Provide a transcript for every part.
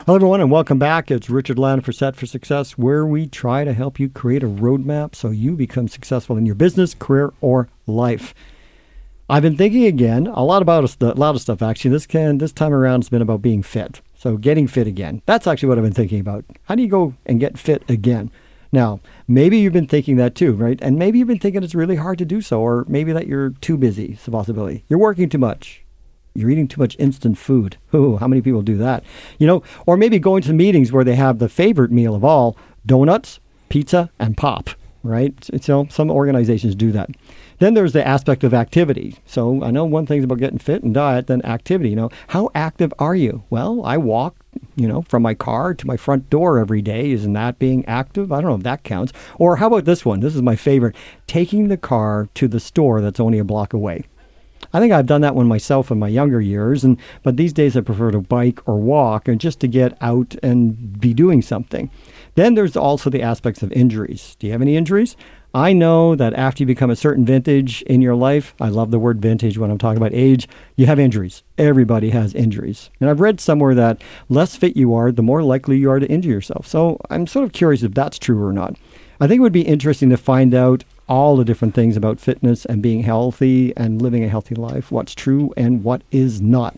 Hello, everyone, and welcome back. It's Richard Land for Set for Success, where we try to help you create a roadmap so you become successful in your business, career, or life. I've been thinking again a lot of stuff. Actually, this time around, it's been about being fit. So getting fit again. That's actually what I've been thinking about. How do you go and get fit again? Now, maybe you've been thinking that too, right? And maybe you've been thinking it's really hard to do so, or maybe that you're too busy. It's a possibility. You're working too much. You're eating too much instant food. Ooh, how many people do that? Or maybe going to meetings where they have the favorite meal of all, donuts, pizza, and pop, right? So some organizations do that. Then there's the aspect of activity. So I know one thing's about getting fit and diet, then activity. How active are you? Well, I walk, from my car to my front door every day. Isn't that being active? I don't know if that counts. Or how about this one? This is my favorite. Taking the car to the store that's only a block away. I think I've done that one myself in my younger years, but these days I prefer to bike or walk and just to get out and be doing something. Then there's also the aspects of injuries. Do you have any injuries? I know that after you become a certain vintage in your life, I love the word vintage when I'm talking about age, you have injuries. Everybody has injuries. And I've read somewhere that less fit you are, the more likely you are to injure yourself. So I'm sort of curious if that's true or not. I think it would be interesting to find out all the different things about fitness and being healthy and living a healthy life, what's true and what is not.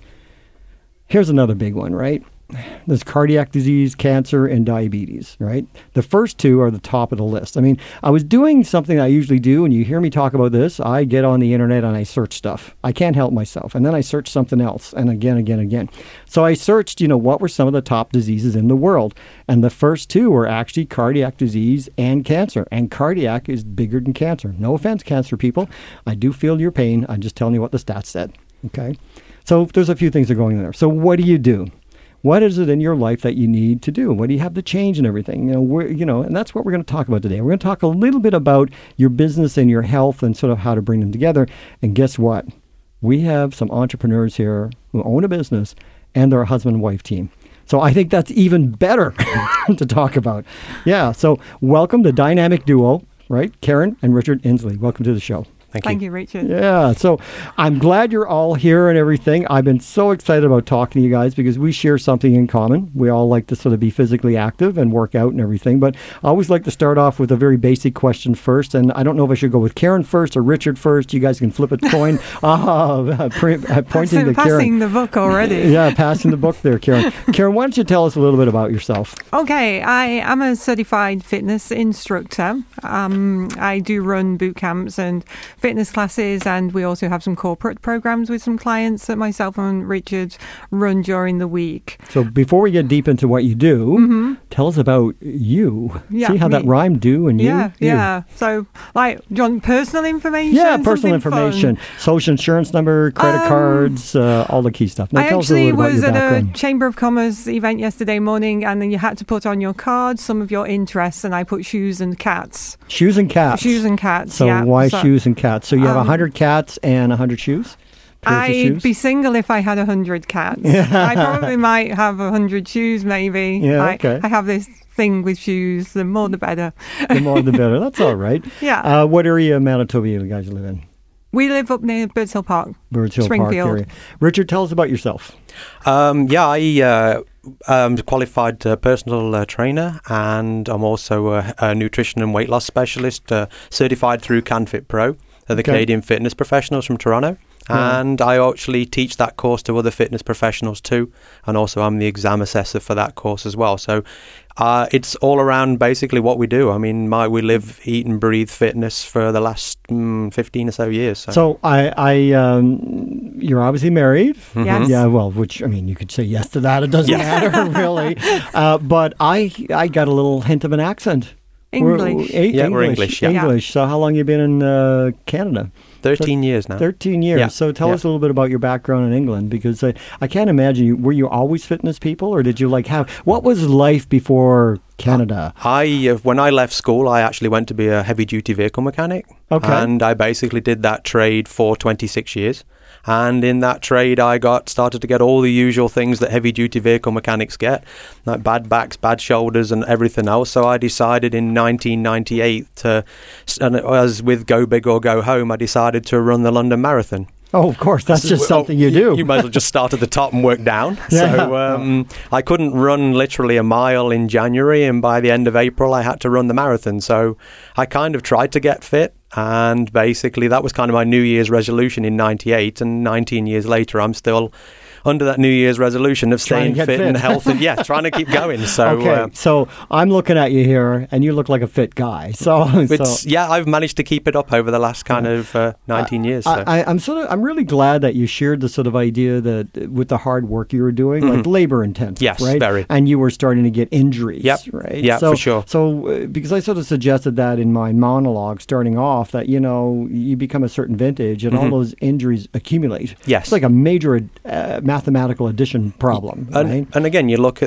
Here's another big one, right? There's cardiac disease, cancer, and diabetes, right? The first two are the top of the list. I mean, I was doing something I usually do, and you hear me talk about this. I get on the internet and I search stuff. I can't help myself. And then I search something else, and again. So I searched, what were some of the top diseases in the world? And the first two were actually cardiac disease and cancer. And cardiac is bigger than cancer. No offense, cancer people. I do feel your pain. I'm just telling you what the stats said, okay? So there's a few things that are going on there. So what do you do? What is it in your life that you need to do? What do you have to change and everything? And that's what we're going to talk about today. We're going to talk a little bit about your business and your health and sort of how to bring them together. And guess what? We have some entrepreneurs here who own a business and they're a husband and wife team. So I think that's even better to talk about. Yeah. So welcome the dynamic duo, right? Karen and Richard Inslee. Welcome to the show. Thank you, Richard. Yeah, so I'm glad you're all here and everything. I've been so excited about talking to you guys because we share something in common. We all like to sort of be physically active and work out and everything, but I always like to start off with a very basic question first, and I don't know if I should go with Karen first or Richard first. You guys can flip a coin. Pointing to Karen. Passing the book already. Yeah, passing the book there, Karen. Karen, why don't you tell us a little bit about yourself? Okay, I am a certified fitness instructor. I do run boot camps and fitness classes, and we also have some corporate programs with some clients that myself and Richard run during the week. So before we get deep into what you do, tell us about you. Yeah, see how that rhyme, do and you? Yeah. So, do you want personal information? Yeah, personal information. Fun? Social insurance number, credit cards, all the key stuff. Now, I actually was at a Chamber of Commerce event yesterday morning, and then you had to put on your card some of your interests, and I put shoes and cats. Shoes and cats? Shoes and cats, so why shoes and cats? So you have 100 cats and 100 shoes? I'd be single if I had 100 cats. I probably might have 100 shoes, maybe. Yeah, okay. I have this thing with shoes. The more the better. The more the better. That's all right. Yeah. What area of Manitoba you guys live in? We live up near Birds Hill Park. Birds Hill Springfield. Park area. Richard, tell us about yourself. I I'm a qualified personal trainer, and I'm also a nutrition and weight loss specialist, certified through CanFit Pro, the Canadian fitness professionals from Toronto. And I actually teach that course to other fitness professionals too, and also I'm the exam assessor for that course as well. So it's all around basically what we do. I mean, we live, eat and breathe fitness for the last 15 or so years. So you're obviously married. Yes. Yeah, well, which, I mean, you could say yes to that. It doesn't matter, really. But I got a little hint of an accent. English. We're English. Yeah. English. So how long have you been in Canada? 13 years now. 13 years. Yeah. So tell us a little bit about your background in England, because I can't imagine were you always fitness people, or did you what was life before Canada? When I left school, I actually went to be a heavy duty vehicle mechanic. Okay. And I basically did that trade for 26 years. And in that trade, I started to get all the usual things that heavy-duty vehicle mechanics get, like bad backs, bad shoulders, and everything else. So I decided in 1998 as with Go Big or Go Home, I decided to run the London Marathon. Oh, of course. That's just something you do. You might as well just start at the top and work down. Yeah. So I couldn't run literally a mile in January, and by the end of April, I had to run the marathon. So I kind of tried to get fit. And basically, that was kind of my New Year's resolution in '98. And 19 years later, I'm still under that New Year's resolution of staying fit and healthy. Yeah, trying to keep going. So, okay, so I'm looking at you here, and you look like a fit guy. Yeah, I've managed to keep it up over the last kind of 19 years. So. I'm really glad that you shared the sort of idea that with the hard work you were doing, like labor intensive, yes, right? Very. And you were starting to get injuries, right? Yeah, for sure. So because I sort of suggested that in my monologue starting off, that, you know, you become a certain vintage and all those injuries accumulate. Yes. It's like a major mathematical addition problem, right? And again, you look at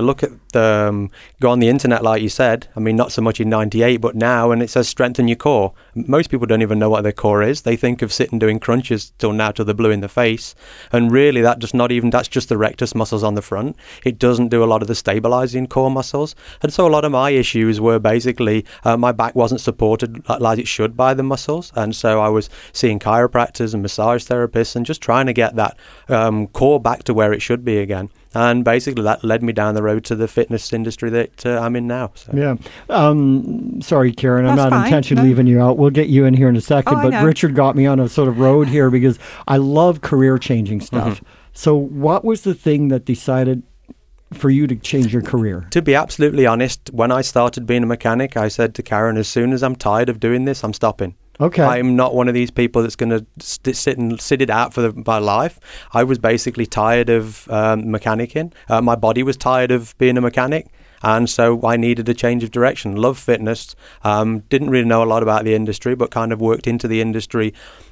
go on the internet, like you said. I mean, not so much in '98, but now, and it says strengthen your core. Most people don't even know what their core is. They think of sitting doing crunches till they're blue in the face, and really that's just the rectus muscles on the front. It doesn't do a lot of the stabilizing core muscles, and so a lot of my issues were basically my back wasn't supported like it should by the muscles, and so I was seeing chiropractors and massage therapists and just trying to get that core back to where it should be again. And basically that led me down the road to the fitness industry that I'm in now. So. Yeah. Sorry, Karen, I'm That's not fine. intentionally leaving you out. We'll get you in here in a second. Oh, but Richard got me on a sort of road here because I love career-changing stuff. So what was the thing that decided for you to change your career? To be absolutely honest, when I started being a mechanic, I said to Karen, as soon as I'm tired of doing this, I'm stopping. Okay. I'm not one of these people that's going to sit it out for my life. I was basically tired of mechanicking. My body was tired of being a mechanic. And so I needed a change of direction. Love fitness. Didn't really know a lot about the industry, but kind of worked into the industry,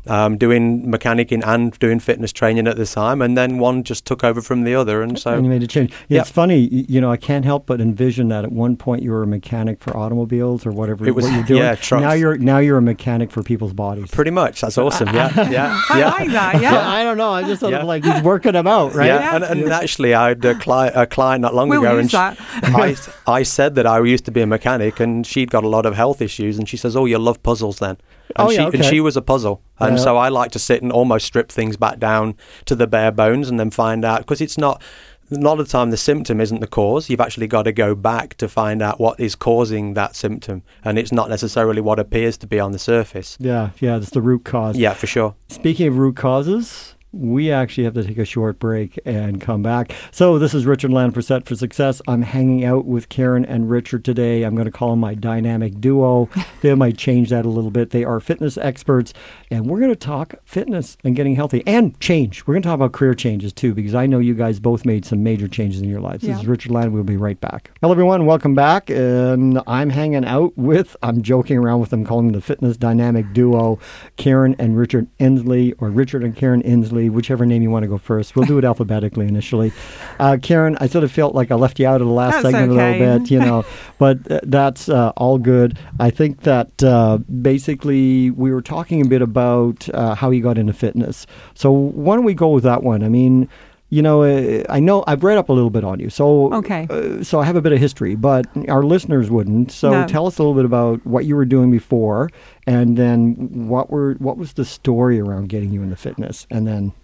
doing mechanicking and doing fitness training at the time. And then one just took over from the other. And so. And you made a change. It's funny, you know, I can't help but envision that at one point you were a mechanic for automobiles or whatever what you're doing. Yeah, trucks. Now you're a mechanic for people's bodies. Pretty much. That's awesome. Yeah. I like that. Yeah. I don't know. I just sort of like he's working them out, right? Yeah. And actually, I had a client not long We'll ago. use and that. I said that I used to be a mechanic, and she'd got a lot of health issues, and she says, "Oh, you love puzzles then." And and she was a puzzle, and so I like to sit and almost strip things back down to the bare bones, and then find out, because it's not. A lot of the time, the symptom isn't the cause. You've actually got to go back to find out what is causing that symptom, and it's not necessarily what appears to be on the surface. Yeah, it's the root cause. Yeah, for sure. Speaking of root causes, we actually have to take a short break and come back. So this is Richard Land for Set for Success. I'm hanging out with Karen and Richard today. I'm going to call them my dynamic duo. They might change that a little bit. They are fitness experts, and we're going to talk fitness and getting healthy and change. We're going to talk about career changes too, because I know you guys both made some major changes in your lives. This is Richard Land. We'll be right back. Hello, everyone. Welcome back. And I'm hanging out with, I'm joking around with them, calling them the fitness dynamic duo, Karen and Richard Inslee, or Richard and Karen Inslee, whichever name you want to go first. We'll do it alphabetically initially. Karen, I sort of felt like I left you out of the last segment a little bit, you know, but that's all good. I think that basically we were talking a bit about how you got into fitness. So why don't we go with that one? I mean, you know, I know I've read up a little bit on you, so so I have a bit of history, but our listeners wouldn't. So tell us a little bit about what you were doing before, and then what was the story around getting you into fitness, and then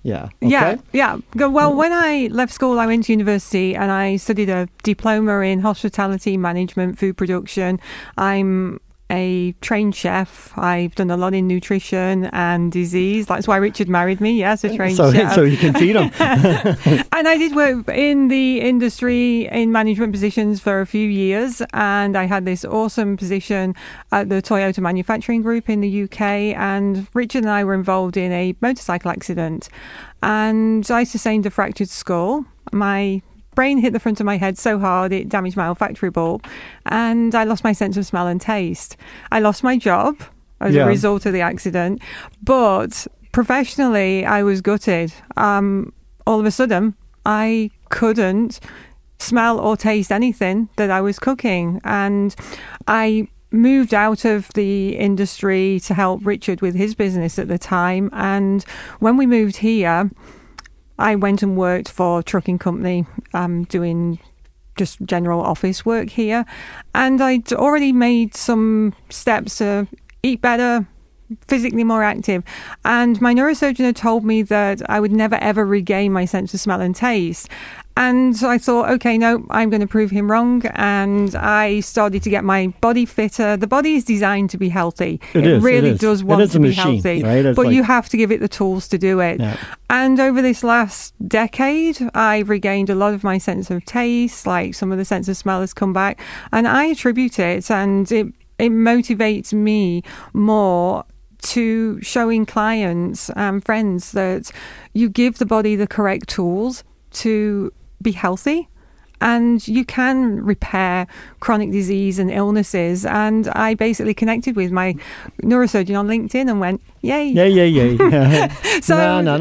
Well, when I left school, I went to university and I studied a diploma in hospitality management, food production. I'm a trained chef. I've done a lot in nutrition and disease. That's why Richard married me. Yes, a trained chef. So you can feed him. And I did work in the industry in management positions for a few years. And I had this awesome position at the Toyota Manufacturing Group in the UK. And Richard and I were involved in a motorcycle accident. And I sustained a fractured skull. My brain hit the front of my head so hard it damaged my olfactory bulb, and I lost my sense of smell and taste. I lost my job as a result of the accident, but professionally I was gutted. All of a sudden I couldn't smell or taste anything that I was cooking, and I moved out of the industry to help Richard with his business at the time. And when we moved here, I went and worked for a trucking company, doing just general office work here. And I'd already made some steps to eat better, physically more active. And my neurosurgeon had told me that I would never ever regain my sense of smell and taste. And I thought, okay, no, I'm going to prove him wrong. And I started to get my body fitter. The body is designed to be healthy. It really does want to be healthy. Right? But you have to give it the tools to do it. Yeah. And over this last decade, I've regained a lot of my sense of taste, like some of the sense of smell has come back. And I attribute it, and it motivates me more to showing clients and friends that you give the body the correct tools to be healthy, and you can repair chronic disease and illnesses. And I basically connected with my neurosurgeon on LinkedIn and went, yay. Yeah. So no.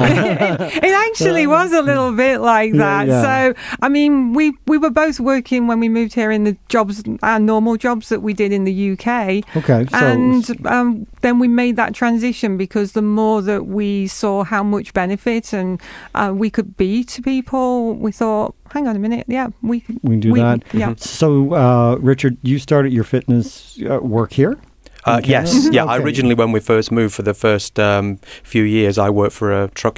It actually was a little bit like that. Yeah. So, I mean, we were both working when we moved here in the jobs, our normal jobs that we did in the UK. Okay. So, And then we made that transition because the more that we saw how much benefit and we could be to people, we thought, hang on a minute, yeah, we can do that. Yeah. So, Richard, you started your fitness work here? Yes, yeah. Okay. I originally, when we first moved for the first few years, I worked for a truck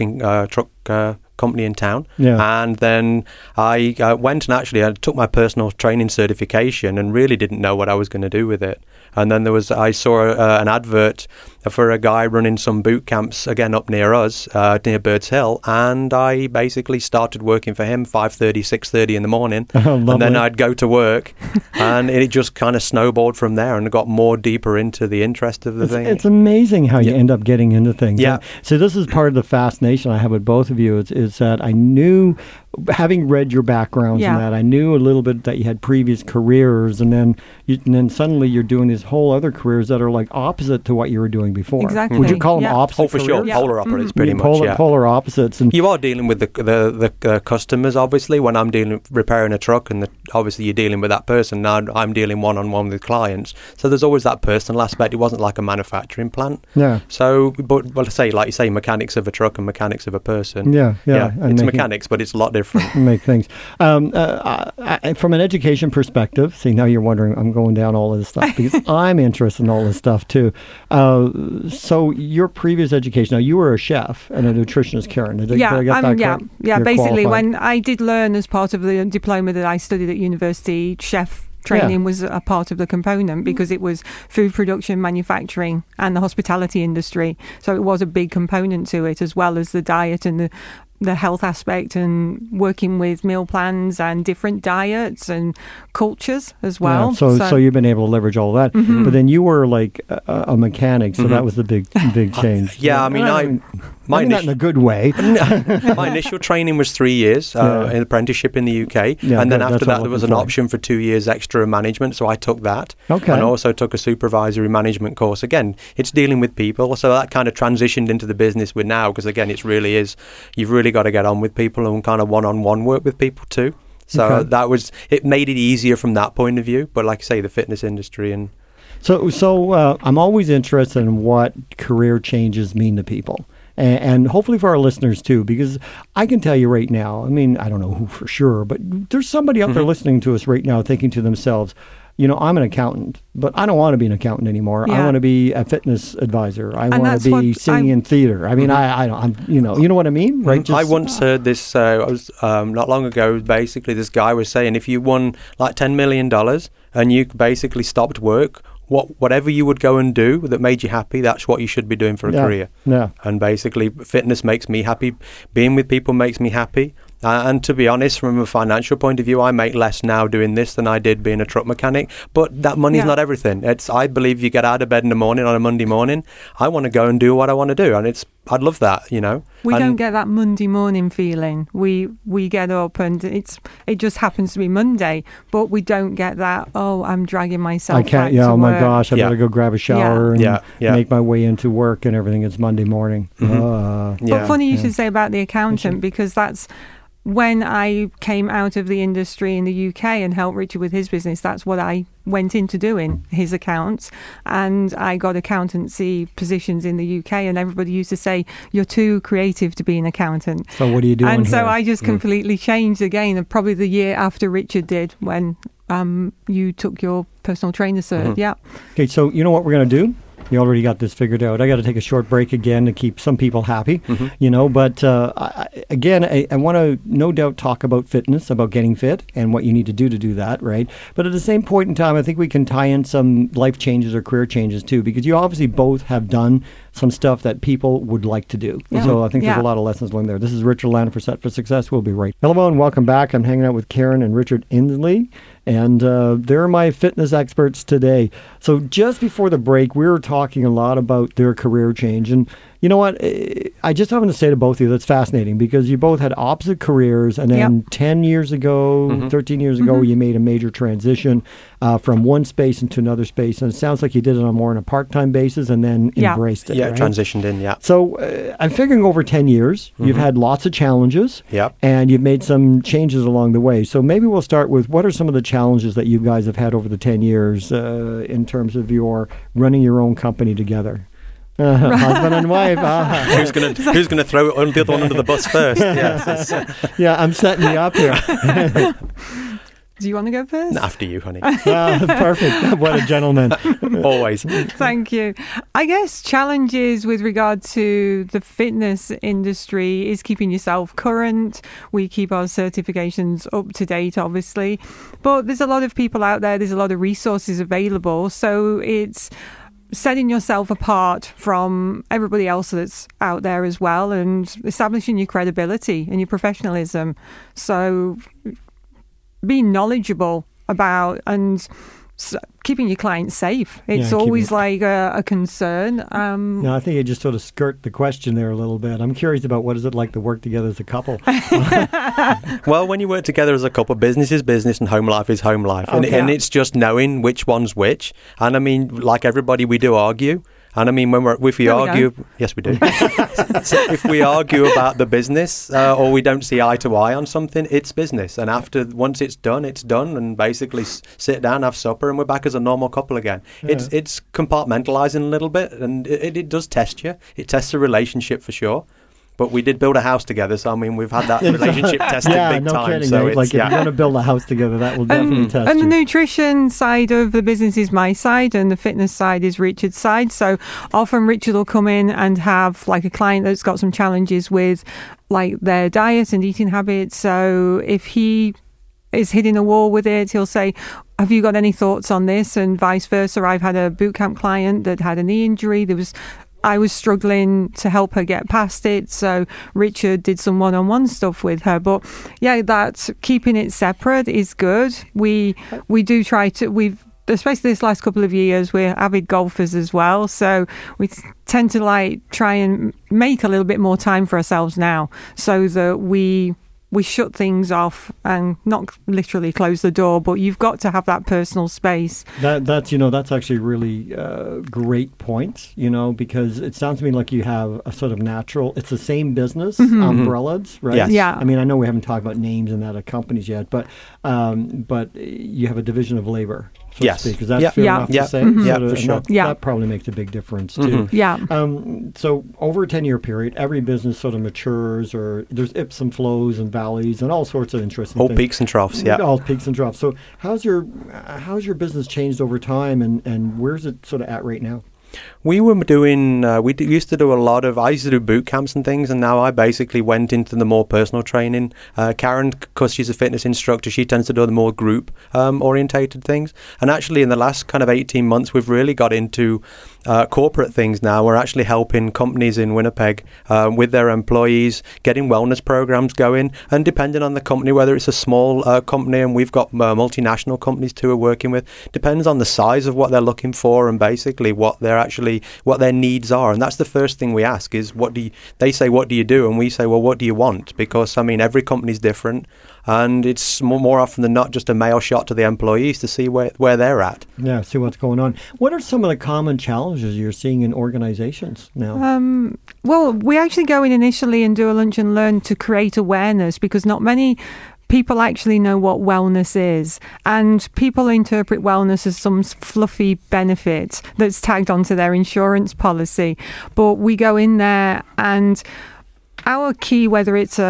company in town. Yeah. And then I went and actually I took my personal training certification and really didn't know what I was going to do with it. And then I saw an advert for a guy running some boot camps again up near us, near Birds Hill, and I basically started working for him 5:30, 6:30 in the morning, and then I'd go to work, and it just kind of snowballed from there, and got more deeper into the interest of the thing. It's amazing how you end up getting into things. Yeah. So this is part of the fascination I have with both of you. Is that I knew, having read your backgrounds and that, I knew a little bit that you had previous careers, and then suddenly you're doing these whole other careers that are like opposite to what you were doing before. Exactly. Would you call them opposite? Oh, for sure. Yeah. Polar opposites, pretty much. Polar opposites. And you are dealing with the customers, obviously. When I'm repairing a truck, and obviously you're dealing with that person. Now I'm dealing one-on-one with clients. So there's always that personal aspect. It wasn't like a manufacturing plant. Yeah. So, but like you say, mechanics of a truck and mechanics of a person. Yeah. It's mechanics, but it's a lot different. Make things. From an education perspective, see, now you're wondering, I'm going down all of this stuff because I'm interested in all this stuff too. So your previous education, now you were a chef and a nutritionist, Karen. Did I get that correct? You're basically, qualified. when I did learn as part of the diploma that I studied at university, chef training was a part of the component because it was food production, manufacturing, and the hospitality industry. So it was a big component to it, as well as the diet and the health aspect, and working with meal plans and different diets and cultures as well. Yeah, so you've been able to leverage all that. Mm-hmm. But then you were like a mechanic, so that was the big change. Yeah, I mean, I mean that in a good way. My initial training was 3 years in apprenticeship in the UK, and then after that there was an option for 2 years extra management, so I took that. Okay. And also took a supervisory management course. Again, it's dealing with people, so that kind of transitioned into the business we're now, because again, you've really got to get on with people and kind of one-on-one work with people too. So it made it easier from that point of view. But like I say, the fitness industry and So I'm always interested in what career changes mean to people. And hopefully for our listeners too, because I can tell you right now, I mean, I don't know who for sure, but there's somebody out there listening to us right now thinking to themselves, I'm an accountant, but I don't want to be an accountant anymore. Yeah. I want to be a fitness advisor. I want to be singing in theater. I mean, I don't, you know what I mean? Right? I once heard this, not long ago, basically this guy was saying if you won like $10 million and you basically stopped work, whatever you would go and do that made you happy, that's what you should be doing for a career. Yeah. And basically, fitness makes me happy. Being with people makes me happy. And to be honest, from a financial point of view, I make less now doing this than I did being a truck mechanic. But that money's not everything. I believe you get out of bed in the morning on a Monday morning. I want to go and do what I want to do, and I'd love that. We don't get that Monday morning feeling. We get up and it just happens to be Monday, but we don't get that. Oh, I'm dragging myself. I can't. back to my work. gosh! I better go grab a shower and Yeah. make my way into work and everything. It's Monday morning. But funny you should say about the accountant, because that's when I came out of the industry in the UK and helped Richard with his business. That's what I went into doing, his accounts, and I got accountancy positions in the UK, and everybody used to say, you're too creative to be an accountant. So what are you doing And so here? I just completely changed again, probably the year after Richard did, when you took your personal trainer cert. Yeah. Okay, so you know what we're going to do? You already got this figured out. I got to take a short break again to keep some people happy, but I want to no doubt talk about fitness, about getting fit and what you need to do that, right? But at the same point in time, I think we can tie in some life changes or career changes too, because you obviously both have done some stuff that people would like to do. Yeah. So I think there's a lot of lessons learned there. This is Richard Landa for Set for Success. We'll be right. Hello and welcome back. I'm hanging out with Karen and Richard Inslee, and they're my fitness experts today. So just before the break, we were talking a lot about their career change. And you know what? I just have to say to both of you, that's fascinating because you both had opposite careers. And then 10 years ago, 13 years ago, you made a major transition from one space into another space. And it sounds like you did it on more on a part-time basis and then embraced it. Yeah, right? Transitioned in, yeah. So I'm figuring over 10 years, you've had lots of challenges. Yep. And you've made some changes along the way. So maybe we'll start with what are some of the challenges that you guys have had over the 10 years in terms of your running your own company together? Husband and wife. Who's gonna throw the other one under the bus first? Yeah, I'm setting you up here. Do you want to go first? After you, honey. Perfect. What a gentleman. Always. Thank you. I guess challenges with regard to the fitness industry is keeping yourself current. We keep our certifications up to date, obviously. But there's a lot of people out there. There's a lot of resources available. So it's setting yourself apart from everybody else that's out there as well and establishing your credibility and your professionalism. So being knowledgeable about and keeping your clients safe. It's always like a concern. No, I think you just sort of skirt the question there a little bit. I'm curious about what is it like to work together as a couple? Well, when you work together as a couple, business is business and home life is home life. And it's just knowing which one's which. And I mean, like everybody, we do argue. And I mean, if we argue, yes, we do. So if we argue about the business or we don't see eye to eye on something, it's business. And once it's done, and basically sit down, have supper, and we're back as a normal couple again. Yeah. It's compartmentalizing a little bit, and it does test you. It tests a relationship for sure. But we did build a house together, so I mean, we've had that relationship tested big no time. Kidding, so if you're going to build a house together, that will definitely test you. And the nutrition side of the business is my side, and the fitness side is Richard's side. So often Richard will come in and have like a client that's got some challenges with like their diet and eating habits. So if he is hitting a wall with it, he'll say, have you got any thoughts on this? And vice versa. I've had a boot camp client that had a knee injury. I was struggling to help her get past it, so Richard did some one-on-one stuff with her. But yeah, that keeping it separate is good. We do try to, especially this last couple of years, we're avid golfers as well, so we tend to try and make a little bit more time for ourselves now, so that we shut things off and not literally close the door, but you've got to have that personal space. That's actually really great point, because it sounds to me like you have a sort of natural, it's the same business, umbrellas, right? Yes. Yeah. I mean, I know we haven't talked about names and that of companies yet, but you have a division of labor, so to speak. Is that fair enough to say? Yeah, for sure. That probably makes a big difference, too. Yeah. So over a 10-year period, every business sort of matures, or there's ips and flows and valleys and all sorts of interesting things. All peaks and troughs, yeah. All peaks and troughs. So how's your business changed over time, and where's it sort of at right now? We were doing, I used to do boot camps and things, and now I basically went into the more personal training. Karen, because she's a fitness instructor, she tends to do the more group orientated things. And actually in the last kind of 18 months, we've really got into corporate things now. We're actually helping companies in Winnipeg with their employees, getting wellness programs going, and depending on the company, whether it's a small company, and we've got multinational companies too we're working with, depends on the size of what they're looking for and basically what their needs are. And that's the first thing we ask is, they say, what do you do? And we say, well, what do you want? Because, I mean, every company's different, and it's more often than not just a mail shot to the employees to see where they're at. Yeah, see what's going on. What are some of the common challenges you're seeing in organizations now? Well, we actually go in initially and do a lunch and learn to create awareness, because not many people actually know what wellness is, and people interpret wellness as some fluffy benefit that's tagged onto their insurance policy. But we go in there, and our key, whether it's a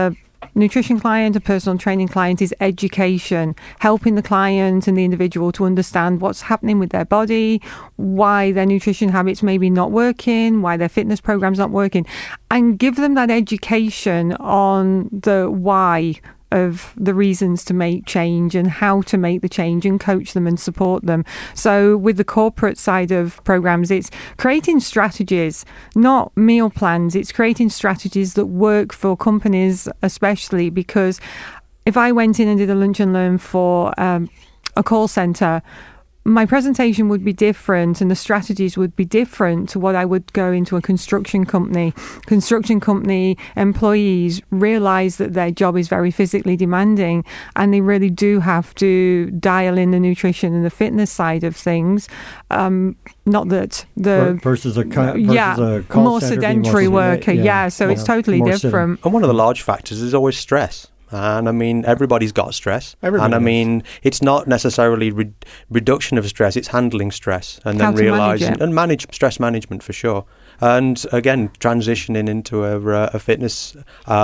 nutrition client, a personal training client, is education, helping the client and the individual to understand what's happening with their body, why their nutrition habits may be not working, why their fitness program's not working, and give them that education on the why of the reasons to make change and how to make the change, and coach them and support them. So with the corporate side of programs, it's creating strategies, not meal plans. It's creating strategies that work for companies, especially because if I went in and did a lunch and learn for a call center, my presentation would be different and the strategies would be different to what I would go into a construction company. Construction company employees realize that their job is very physically demanding, and they really do have to dial in the nutrition and the fitness side of things. Not that the versus a call more center sedentary worker. So it's totally different. And one of the large factors is always stress. And I mean, everybody's got stress. And I mean, it's not necessarily reduction of stress, it's handling stress and then realizing and manage stress management for sure. And again, transitioning into a fitness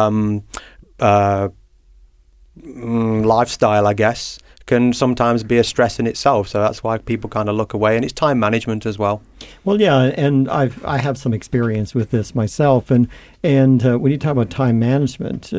lifestyle, I guess, can sometimes be a stress in itself. So that's why people kind of look away, and it's time management as well. Well, yeah, and I have some experience with this myself, and when you talk about time management,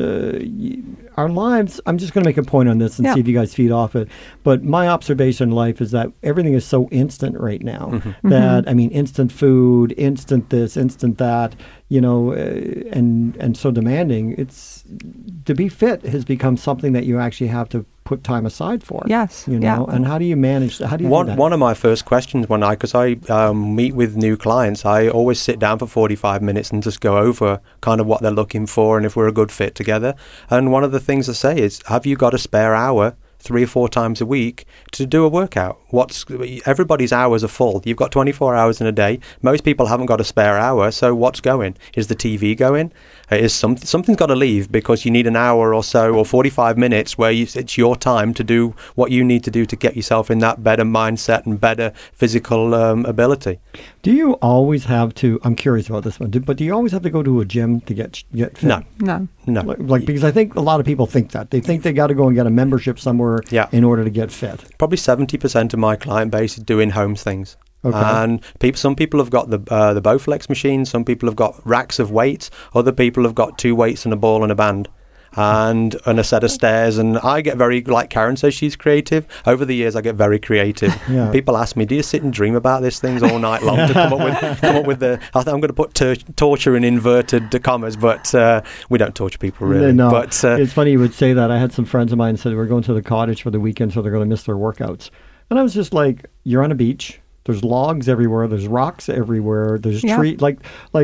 our lives, I'm just going to make a point on this and see if you guys feed off it, but my observation in life is that everything is so instant right now that, I mean, instant food, instant this, instant that, you know, and so demanding. It's to be fit has become something that you actually have to put time aside for. Yes. You know, and how do you manage? How do you do that? One of my first questions because I meet with new clients, I always sit down for 45 minutes and just go over kind of what they're looking for and if we're a good fit together. And one of the things I say is, have you got a spare hour 3 or 4 times a week to do a workout? Everybody's hours are full. You've got 24 hours in a day. Most people haven't got a spare hour, so what's going? Is the TV going? Is something's got to leave, because you need an hour or so, or 45 minutes where it's your time to do what you need to do to get yourself in that better mindset and better physical ability. Do you always have to, I'm curious about this one, but do you always have to go to a gym to get fit? No. Like, because I think a lot of people think that. They think they got to go and get a membership somewhere in order to get fit. Probably 70% of my client base is doing home things. Okay. And some people have got the Bowflex machine, some people have got racks of weights, other people have got 2 weights and a ball and a band. And a set of stairs, and I get very, like Karen says, she's creative. Over the years, I get very creative. People ask me, "Do you sit and dream about these things all night long to come up with the?" I think I'm going to put torture in inverted commas, but we don't torture people really. No, but it's funny you would say that. I had some friends of mine said we're going to the cottage for the weekend, so they're going to miss their workouts, and I was just like, "You're on a beach. There's logs everywhere. There's rocks everywhere. There's trees. Like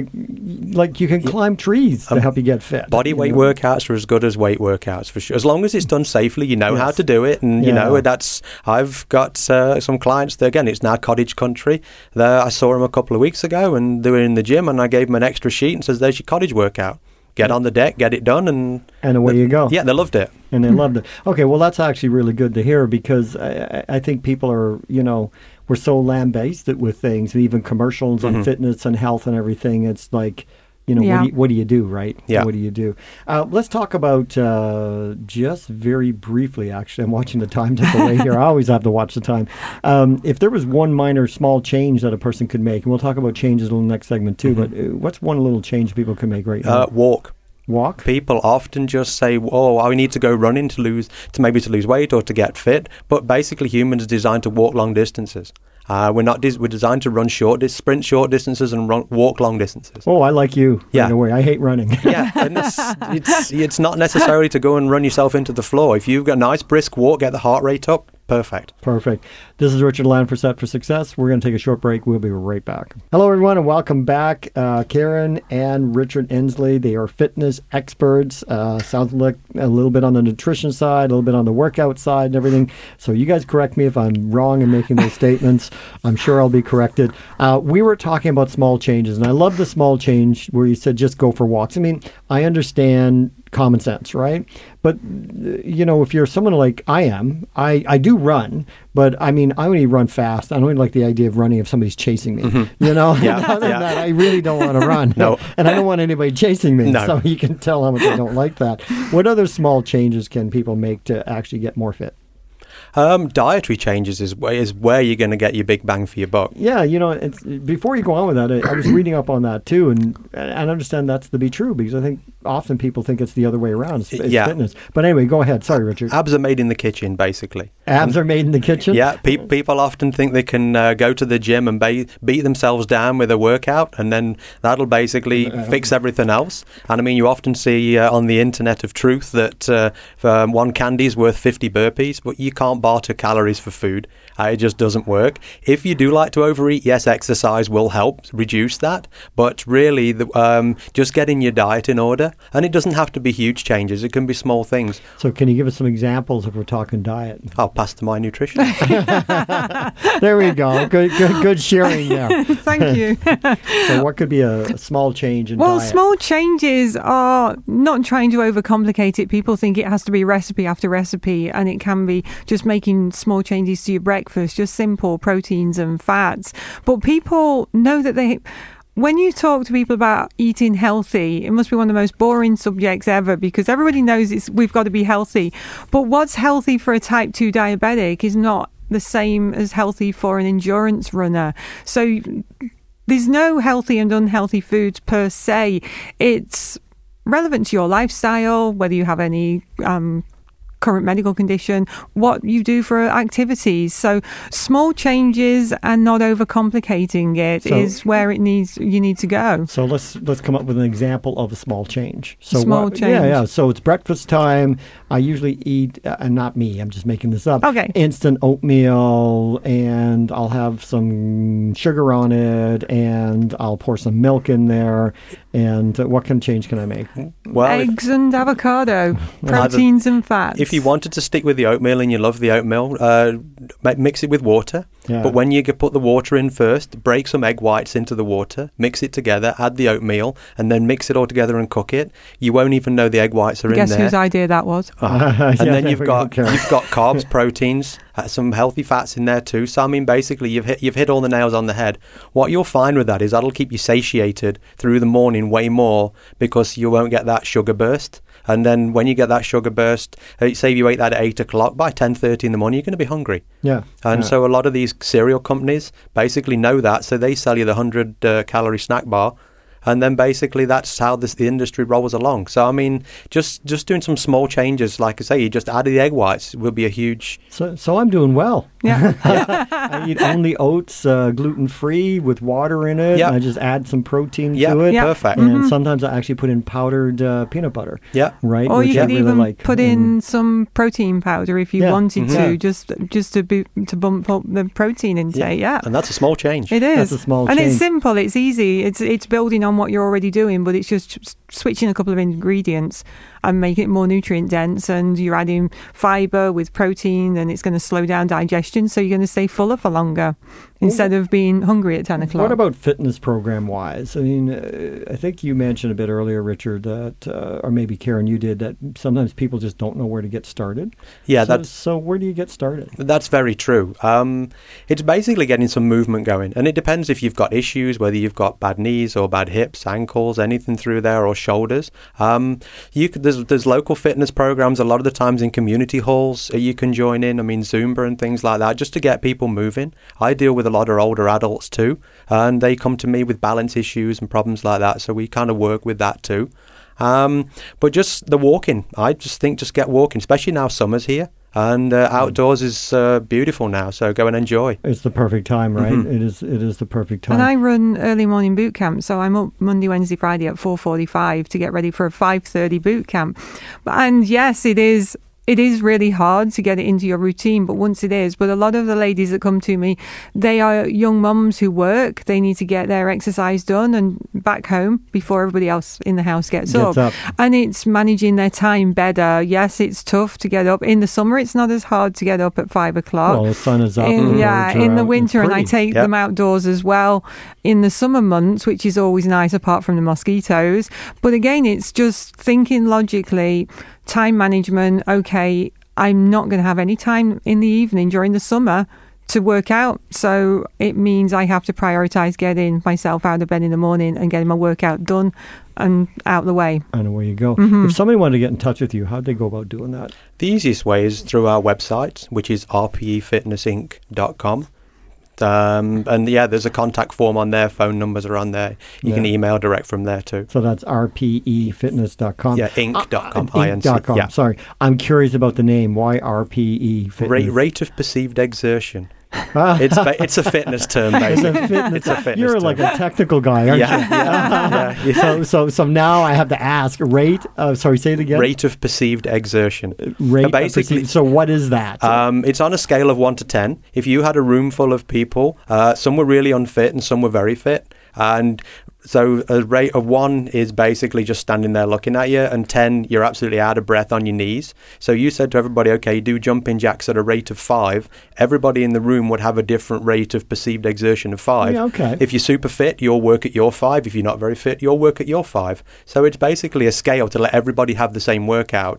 you can climb trees to help you get fit. Body weight workouts are as good as weight workouts for sure. As long as it's done safely, you know how to do it, and you know that's. I've got some clients that, again, it's now cottage country. I saw them a couple of weeks ago, and they were in the gym, and I gave them an extra sheet and says, "There's your cottage workout. Get on the deck, get it done," and away you go. Yeah, they loved it. And they loved it. Okay, well, that's actually really good to hear, because I think people are, we're so lambasted with things, and even commercials on fitness and health and everything. It's like, what do you do, right? Yeah. What do you do? Let's talk about, just very briefly, actually, I'm watching the time just away here. I always have to watch the time. If there was one minor small change that a person could make, and we'll talk about changes in the next segment too, but what's one little change people can make right now? Walk. People often just say, "Oh, I need to go running to lose weight or to get fit." But basically, humans are designed to walk long distances. We're designed to run sprint short distances and walk long distances. Oh, I like you. Right away. I hate running. And it's not necessarily to go and run yourself into the floor. If you've got a nice brisk walk, get the heart rate up. Perfect. This is Richard Land for Set for Success. We're going to take a short break. We'll be right back. Hello, everyone, and welcome back. Karen and Richard Inslee, they are fitness experts. Sounds like a little bit on the nutrition side, a little bit on the workout side and everything. So you guys correct me if I'm wrong in making those statements. I'm sure I'll be corrected. We were talking about small changes, and I love the small change where you said just go for walks. I mean, I understand common sense, right? But, if you're someone like I am, I do run, but I mean, I only run fast. I don't like the idea of running if somebody's chasing me, Other than that, I really don't want to run. No. And I don't want anybody chasing me. No. So you can tell how much I don't like that. What other small changes can people make to actually get more fit? Dietary changes is where you're going to get your big bang for your buck. Yeah, it's, before you go on with that, I was reading up on that too, and I understand that's to be true, because I think often people think it's the other way around. It's fitness. But anyway, go ahead. Sorry, Richard. Abs are made in the kitchen, basically. Abs are made in the kitchen? Yeah, people often think they can go to the gym and beat themselves down with a workout, and then that'll basically fix everything else. And I mean, you often see on the internet of truth that one candy is worth 50 burpees, but you can't barter calories for food. It just doesn't work. If you do like to overeat, yes, exercise will help reduce that, but really just getting your diet in order, and it doesn't have to be huge changes. It can be small things. So can you give us some examples if we're talking diet? I'll pass to my nutrition. There we go. Good sharing there. Thank you. So what could be a small change in diet? Well, small changes are not trying to overcomplicate it. People think it has to be recipe after recipe, and it can be just making small changes to your breakfast, just simple proteins and fats. But people know that when you talk to people about eating healthy, it must be one of the most boring subjects ever, because everybody knows we've got to be healthy. But what's healthy for a type 2 diabetic is not the same as healthy for an endurance runner. So there's no healthy and unhealthy foods per se. It's relevant to your lifestyle, whether you have any current medical condition, what you do for activities. So small changes and not overcomplicating it is where you need to go. So let's come up with an example of a small change. So small change. Yeah. So it's breakfast time. I usually eat, and not me, I'm just making this up. Okay. Instant oatmeal, and I'll have some sugar on it, and I'll pour some milk in there. And what kind of change can I make? Well, eggs and avocado, proteins and fats. If you wanted to stick with the oatmeal and you love the oatmeal, mix it with water. Yeah. But when you put the water in first, break some egg whites into the water, mix it together, add the oatmeal, and then mix it all together and cook it. You won't even know the egg whites are in there. Guess whose idea that was? And then you've got carbs, proteins, some healthy fats in there too. So I mean, basically, you've hit all the nails on the head. What you'll find with that is that'll keep you satiated through the morning way more, because you won't get that sugar burst. And then when you get that sugar burst, say you ate that at 8 o'clock, by 10:30 in the morning, you're going to be hungry. Yeah. And so a lot of these cereal companies basically know that, so they sell you the 100-calorie snack bar. And then basically that's how the industry rolls along. So, I mean, just doing some small changes, like I say, you just add the egg whites will be a huge... So I'm doing well. Yeah. I eat only oats, gluten-free with water in it. Yeah. And I just add some protein to it. Yeah. Perfect. And sometimes I actually put in powdered peanut butter. Yeah. Right? Or you could even put in And some protein powder if you wanted to, just to bump up the protein intake. Yeah. And that's a small change. It is. That's a small and change. it's simple, it's easy. It's building on what you're already doing, but it's just switching a couple of ingredients and making it more nutrient dense, and you're adding fiber with protein, and it's going to slow down digestion, so you're going to stay fuller for longer instead of being hungry at 10 o'clock. What about fitness program wise? I mean, I think you mentioned a bit earlier, Richard, that, or maybe Karen, you did, that sometimes people just don't know where to get started. Yeah, so where do you get started? That's very true. It's basically getting some movement going, and it depends if you've got issues, whether you've got bad knees or bad hips, ankles, anything through there, or shoulders. There's local fitness programs a lot of the times in community halls you can join in. I mean, Zumba and things like that, just to get people moving. I deal with a lot of older adults too, and they come to me with balance issues and problems like that, so we kind of work with that too. But just the walking, I just think just get walking, especially now summer's here. And outdoors is beautiful now, so go and enjoy. It's the perfect time, right? Mm-hmm. It is the perfect time. And I run early morning boot camp, so I'm up Monday, Wednesday, Friday at 4:45 to get ready for a 5:30 boot camp. And yes, it is it is really hard to get it into your routine, but once it is, but a lot of the ladies that come to me, they are young mums who work. They need to get their exercise done and back home before everybody else in the house gets up. And it's managing their time better. Yes, it's tough to get up. In the summer, it's not as hard to get up at 5 o'clock. Well, the sun is up. In the winter, and I take them outdoors as well in the summer months, which is always nice apart from the mosquitoes. But again, it's just thinking logically, time management. Okay, I'm not going to have any time in the evening during the summer to work out, so it means I have to prioritize getting myself out of bed in the morning and getting my workout done and out the way. And away you go. If somebody wanted to get in touch with you, how'd they go about doing that? The easiest way is through our website, which is rpefitnessinc.com. And there's a contact form on there. Phone numbers are on there. You can email direct from there too. So that's rpefitness.com. Yeah, inc.com. Inc.com. Yeah. Sorry. I'm curious about the name. Why RPE Fitness? Rate of perceived exertion. It's a fitness term, basically. It's a fitness You're term. like a technical guy, aren't you? Yeah. So now I have to ask, say it again. Rate of perceived exertion. So what is that? It's on a scale of 1 to 10. If you had a room full of people, some were really unfit and some were very fit. And so a rate of 1 is basically just standing there looking at you, and 10, you're absolutely out of breath on your knees. So you said to everybody, okay, do jumping jacks at a rate of 5. Everybody in the room would have a different rate of perceived exertion of 5. Yeah, okay. If you're super fit, you'll work at your 5. If you're not very fit, you'll work at your 5. So it's basically a scale to let everybody have the same workout.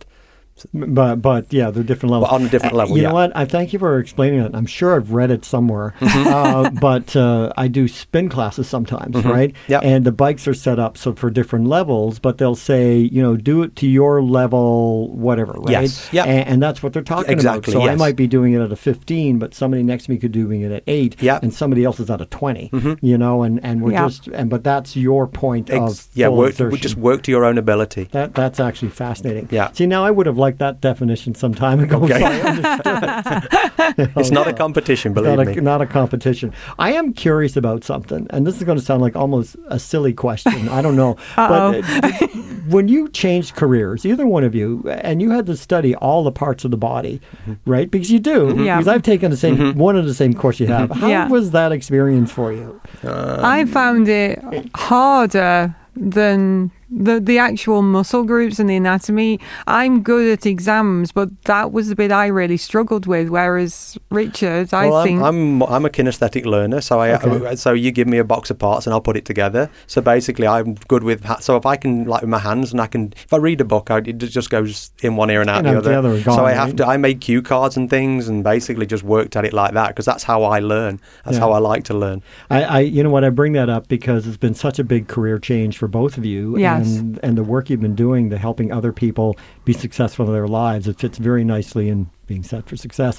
But yeah, they're different levels. But on a different level, You know what? I thank you for explaining it. I'm sure I've read it somewhere. But I do spin classes sometimes, right? Yep. And the bikes are set up so for different levels, but they'll say, do it to your level, whatever, right? Yes. Yep. And that's what they're talking Exactly, about. So yes. I might be doing it at a 15, but somebody next to me could be doing it at 8, and somebody else is at a 20. And we're but that's your point of full exertion. Just work to your own ability. That's actually fascinating. Yeah. See, now I would have liked that definition some time ago. Okay. So I understood it. It's not a competition, believe me. Not a competition. I am curious about something, and this is going to sound like almost a silly question. I don't know. But when you changed careers, either one of you, and you had to study all the parts of the body, right? Because you do. Because I've taken the same one of the same course you have. How was that experience for you? I found it harder than the actual muscle groups and the anatomy. I'm good at exams, but that was the bit I really struggled with. Whereas Richard, I think I'm a kinesthetic learner, so so you give me a box of parts and I'll put it together. So basically, I'm good with so if I can with my hands and if I read a book, it just goes in one ear and out the other. I made cue cards and things and basically just worked at it like that because that's how I learn. That's how I like to learn. I bring that up because it's been such a big career change for both of you. Yes. And the work you've been doing, the helping other people be successful in their lives, it fits very nicely in being set for success.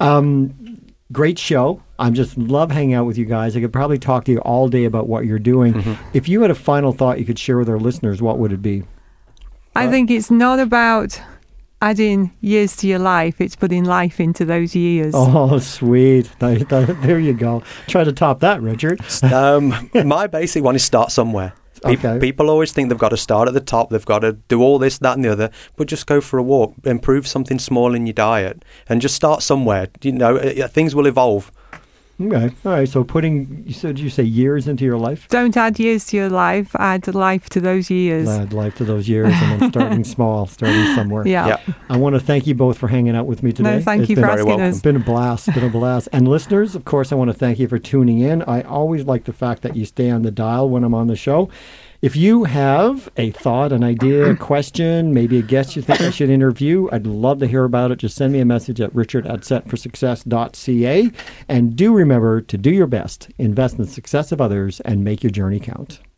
Great show. I just love hanging out with you guys. I could probably talk to you all day about what you're doing. If you had a final thought you could share with our listeners, what would it be? I think it's not about adding years to your life, it's putting life into those years. Oh, sweet. There you go. Try to top that, Richard. My basic one is start somewhere. Okay. People always think they've got to start at the top, they've got to do all this, that and the other, but just go for a walk, improve something small in your diet, and just start somewhere. Things will evolve. Okay. All right. So did you say years into your life? Don't add years to your life, add life to those years. Add life to those years and then starting small, starting somewhere. Yeah. I want to thank you both for hanging out with me today. No, thank you for asking us. It's been a blast. And listeners, of course, I want to thank you for tuning in. I always like the fact that you stay on the dial when I'm on the show. If you have a thought, an idea, a question, maybe a guest you think I should interview, I'd love to hear about it. Just send me a message at richard@setforsuccess.ca. And do remember to do your best, invest in the success of others, and make your journey count.